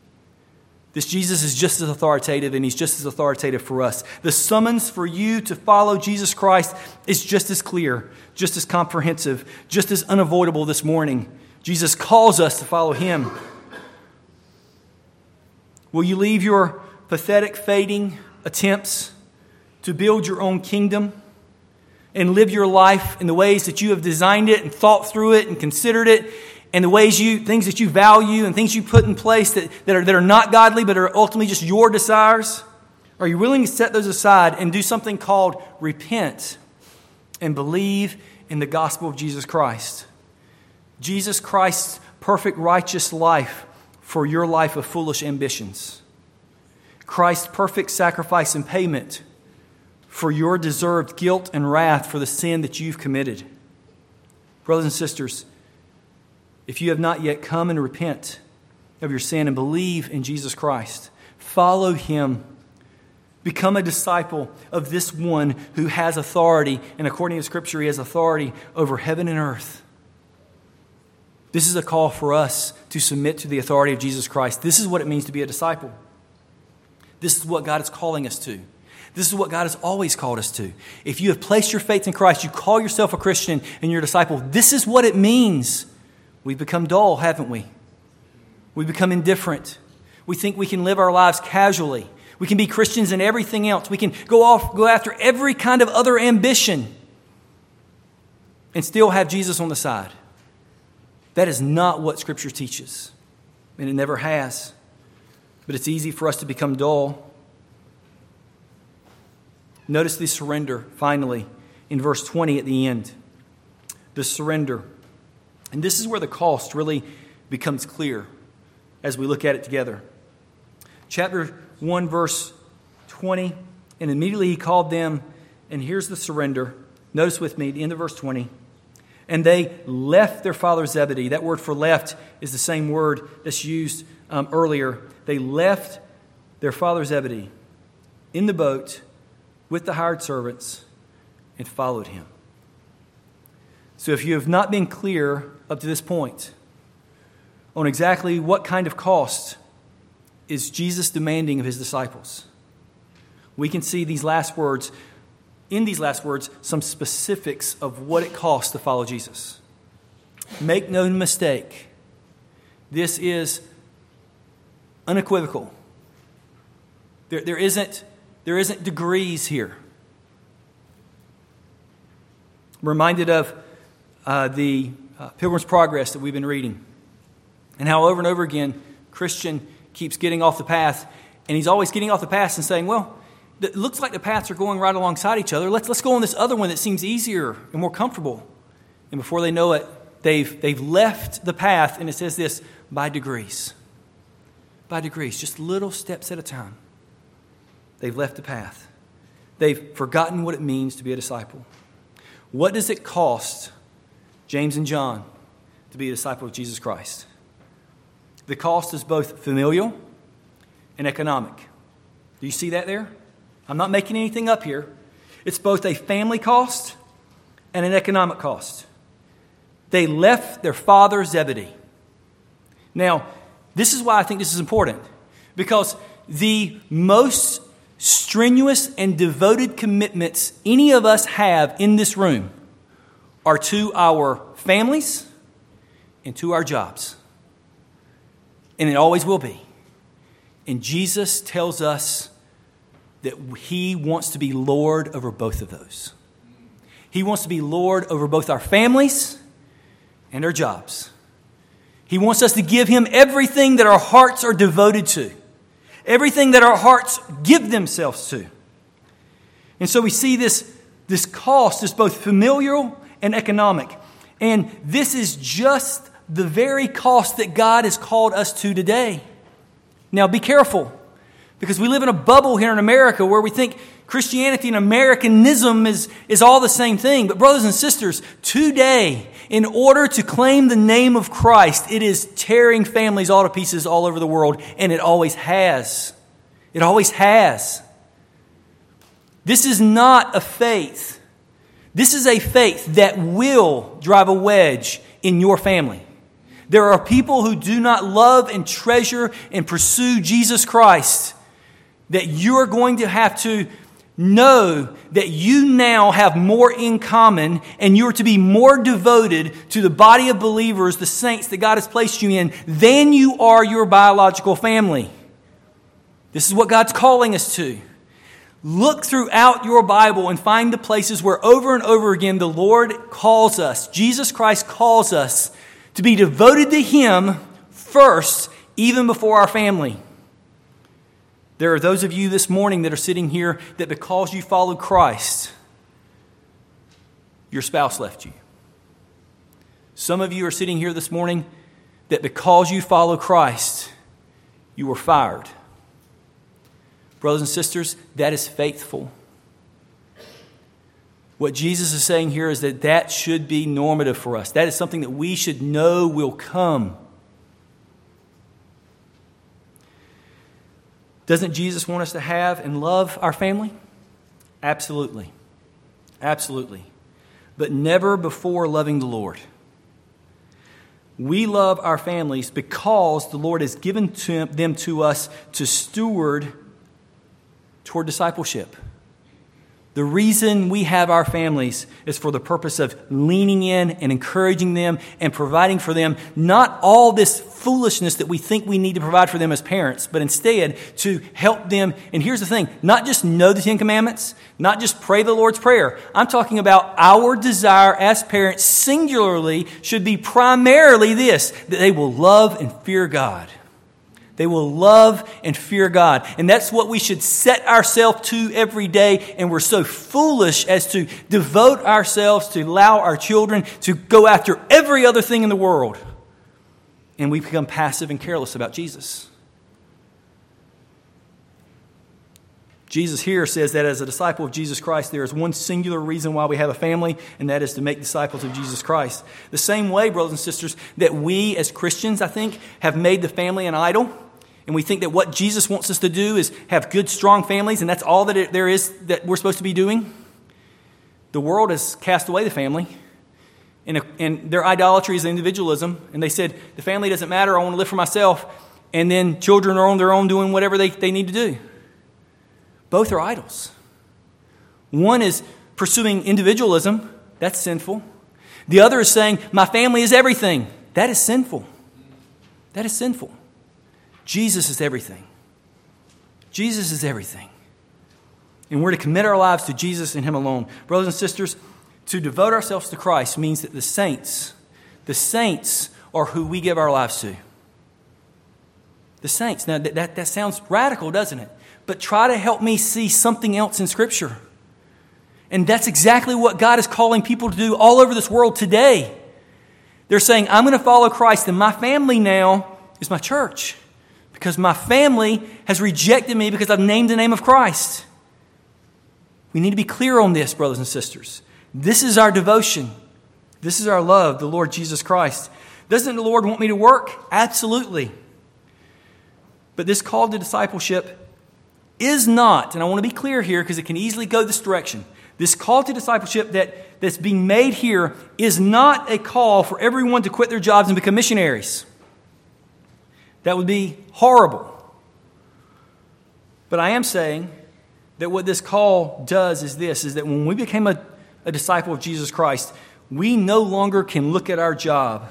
This Jesus is just as authoritative, and he's just as authoritative for us. The summons for you to follow Jesus Christ is just as clear, just as comprehensive, just as unavoidable this morning. Jesus calls us to follow him. Will you leave your pathetic, fading attempts to build your own kingdom and live your life in the ways that you have designed it and thought through it and considered it, and the ways things that you value and things you put in place that are not godly but are ultimately just your desires? Are you willing to set those aside and do something called repent and believe in the gospel of Jesus Christ? Jesus Christ's perfect righteous life for your life of foolish ambitions. Christ's perfect sacrifice and payment for your deserved guilt and wrath for the sin that you've committed. Brothers and sisters, if you have not yet come and repent of your sin and believe in Jesus Christ, follow him. Become a disciple of this one who has authority, and according to Scripture, he has authority over heaven and earth. This is a call for us to submit to the authority of Jesus Christ. This is what it means to be a disciple. This is what God is calling us to. This is what God has always called us to. If you have placed your faith in Christ, you call yourself a Christian and you're a disciple, this is what it means. We've become dull, haven't we? We've become indifferent. We think we can live our lives casually. We can be Christians in everything else. We can go after every kind of other ambition and still have Jesus on the side. That is not what Scripture teaches. and it never has. But it's easy for us to become dull. Notice the surrender, finally, in verse 20 at the end. The surrender. And this is where the cost really becomes clear as we look at it together. Chapter 1, verse 20. And immediately he called them, and here's the surrender. Notice with me, the end of verse 20. And they left their father Zebedee. That word for left is the same word that's used earlier. They left their father Zebedee in the boat with the hired servants and followed him. So if you have not been clear up to this point on exactly what kind of cost is Jesus demanding of his disciples, we can see in these last words, some specifics of what it costs to follow Jesus. Make no mistake, this is unequivocal. There isn't degrees here. I'm reminded of the Pilgrim's Progress that we've been reading, and how over and over again Christian keeps getting off the path, and he's always getting off the path and saying, well, it looks like the paths are going right alongside each other. Let's go on this other one that seems easier and more comfortable. And before they know it, they've left the path, and it says this, by degrees. By degrees, just little steps at a time. They've left the path. They've forgotten what it means to be a disciple. What does it cost James and John to be a disciple of Jesus Christ? The cost is both familial and economic. Do you see that there? I'm not making anything up here. It's both a family cost and an economic cost. They left their father Zebedee. Now, this is why I think this is important. Because the most strenuous and devoted commitments any of us have in this room are to our families and to our jobs. And it always will be. And Jesus tells us that he wants to be Lord over both of those. He wants to be Lord over both our families and our jobs. He wants us to give him everything that our hearts are devoted to. Everything that our hearts give themselves to. And so we see this cost is both familial and economic. And this is just the very cost that God has called us to today. Now be careful, because we live in a bubble here in America where we think Christianity and Americanism is all the same thing. But brothers and sisters, today, in order to claim the name of Christ, it is tearing families all to pieces all over the world, and it always has. It always has. This is not a faith. This is a faith that will drive a wedge in your family. There are people who do not love and treasure and pursue Jesus Christ, that you're going to have to know that you now have more in common, and you're to be more devoted to the body of believers, the saints that God has placed you in, than you are your biological family. This is what God's calling us to. Look throughout your Bible and find the places where over and over again the Lord calls us, Jesus Christ calls us to be devoted to him first, even before our family. There are those of you this morning that are sitting here that because you followed Christ, your spouse left you. Some of you are sitting here this morning that because you follow Christ, you were fired. Brothers and sisters, that is faithful. What Jesus is saying here is that should be normative for us. That is something that we should know will come. Doesn't Jesus want us to have and love our family? Absolutely. Absolutely. But never before loving the Lord. We love our families because the Lord has given them to us to steward toward discipleship. The reason we have our families is for the purpose of leaning in and encouraging them and providing for them, not all this foolishness that we think we need to provide for them as parents, but instead to help them. And here's the thing, not just know the Ten Commandments, not just pray the Lord's Prayer. I'm talking about our desire as parents singularly should be primarily this, that they will love and fear God. They will love and fear God. And that's what we should set ourselves to every day. And we're so foolish as to devote ourselves to allow our children to go after every other thing in the world. And we become passive and careless about Jesus. Jesus here says that as a disciple of Jesus Christ, there is one singular reason why we have a family, and that is to make disciples of Jesus Christ. The same way, brothers and sisters, that we as Christians, I think, have made the family an idol, and we think that what Jesus wants us to do is have good, strong families, and that's all that there is that we're supposed to be doing. The world has cast away the family, and their idolatry is individualism, and they said, the family doesn't matter, I want to live for myself, and then children are on their own doing whatever they need to do. Both are idols. One is pursuing individualism. That's sinful. The other is saying, my family is everything. That is sinful. That is sinful. Jesus is everything. Jesus is everything. And we're to commit our lives to Jesus and Him alone. Brothers and sisters, to devote ourselves to Christ means that the saints are who we give our lives to. The saints. Now, that sounds radical, doesn't it? But try to help me see something else in Scripture. And that's exactly what God is calling people to do all over this world today. They're saying, I'm going to follow Christ, and my family now is my church. Because my family has rejected me because I've named the name of Christ. We need to be clear on this, brothers and sisters. This is our devotion. This is our love, the Lord Jesus Christ. Doesn't the Lord want me to work? Absolutely. But this call to discipleship is not, and I want to be clear here because it can easily go this direction. This call to discipleship that's being made here is not a call for everyone to quit their jobs and become missionaries. That would be horrible. But I am saying that what this call does is this, is that when we became a disciple of Jesus Christ, we no longer can look at our job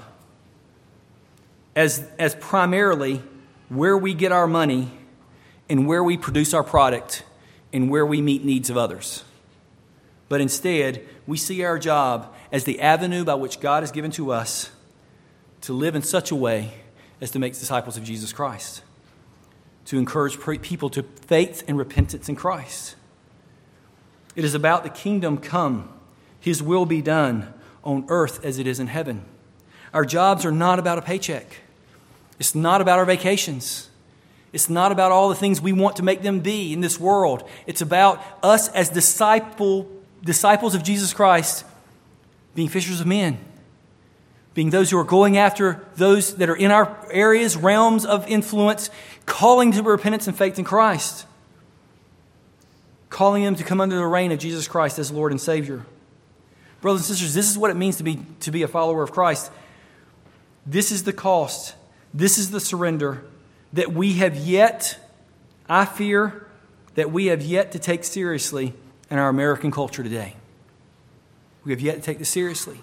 as primarily where we get our money and where we produce our product and where we meet needs of others. But instead, we see our job as the avenue by which God has given to us to live in such a way as to make disciples of Jesus Christ, to encourage people to faith and repentance in Christ. It is about the kingdom come, His will be done on earth as it is in heaven. Our jobs are not about a paycheck. It's not about our vacations. It's not about all the things we want to make them be in this world. It's about us as disciples of Jesus Christ being fishers of men, being those who are going after those that are in our areas, realms of influence, calling to repentance and faith in Christ, calling them to come under the reign of Jesus Christ as Lord and Savior. Brothers and sisters, this is what it means to be a follower of Christ. This is the cost. This is the surrender that we have yet, I fear, that we have yet to take seriously in our American culture today. We have yet to take this seriously.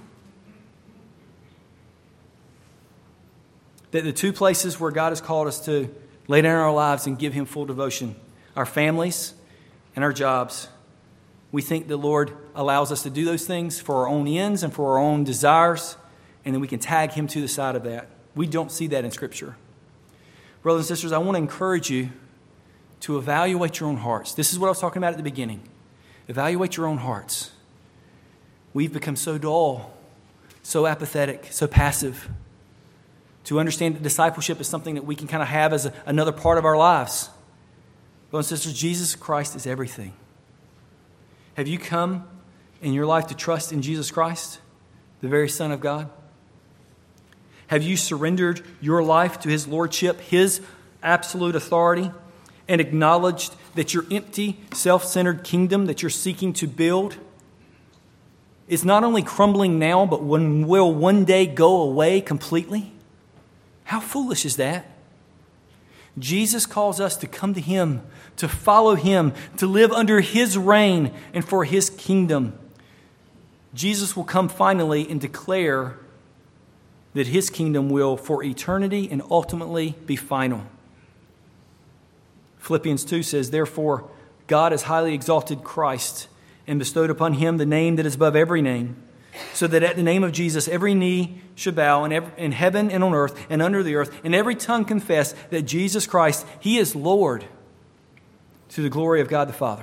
That the two places where God has called us to lay down our lives and give Him full devotion, our families and our jobs, we think the Lord allows us to do those things for our own ends and for our own desires, and then we can tag Him to the side of that. We don't see that in Scripture. Brothers and sisters, I want to encourage you to evaluate your own hearts. This is what I was talking about at the beginning. Evaluate your own hearts. We've become so dull, so apathetic, so passive. To understand that discipleship is something that we can kind of have as another part of our lives. Brothers and sisters, Jesus Christ is everything. Have you come in your life to trust in Jesus Christ, the very Son of God? Have you surrendered your life to His lordship, His absolute authority, and acknowledged that your empty, self-centered kingdom that you're seeking to build is not only crumbling now, but will one day go away completely? How foolish is that? Jesus calls us to come to Him, to follow Him, to live under His reign and for His kingdom. Jesus will come finally and declare that His kingdom will, for eternity and ultimately, be final. Philippians 2 says, "Therefore, God has highly exalted Christ and bestowed upon Him the name that is above every name, so that at the name of Jesus every knee should bow in heaven and on earth and under the earth, and every tongue confess that Jesus Christ, He is Lord, to the glory of God the Father.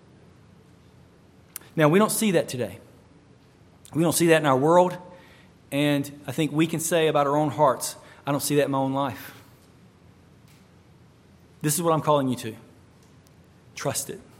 Now, we don't see that today. We don't see that in our world, and I think we can say about our own hearts, I don't see that in my own life. This is what I'm calling you to. Trust it.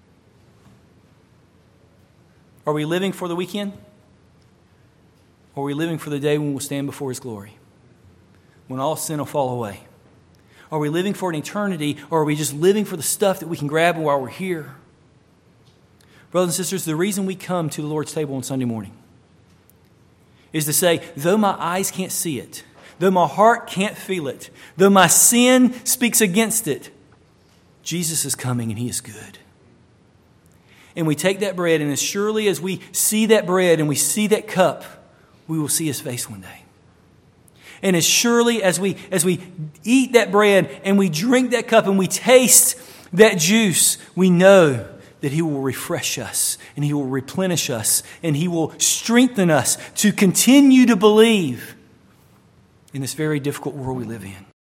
Are we living for the weekend? Or are we living for the day when we'll stand before His glory? When all sin will fall away? Are we living for an eternity, or are we just living for the stuff that we can grab while we're here? Brothers and sisters, the reason we come to the Lord's table on Sunday morning is to say, though my eyes can't see it, though my heart can't feel it, though my sin speaks against it, Jesus is coming and He is good. And we take that bread, and as surely as we see that bread and we see that cup, we will see His face one day. And as surely as we eat that bread and we drink that cup and we taste that juice, we know that He will refresh us and He will replenish us and He will strengthen us to continue to believe in this very difficult world we live in.